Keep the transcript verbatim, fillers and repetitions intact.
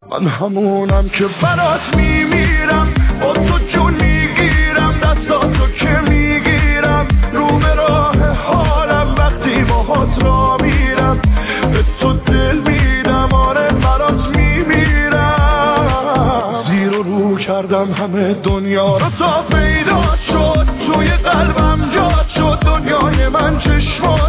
من همونم که برات میمیرم، با تو جون میگیرم، دستاتو که میگیرم، رو به راه حالم وقتی باهات را میرم، به تو دل میدم، آره برات میمیرم. زیر و رو کردم همه دنیا رو تا پیدا شد، توی قلبم جا شد دنیای من، چشمات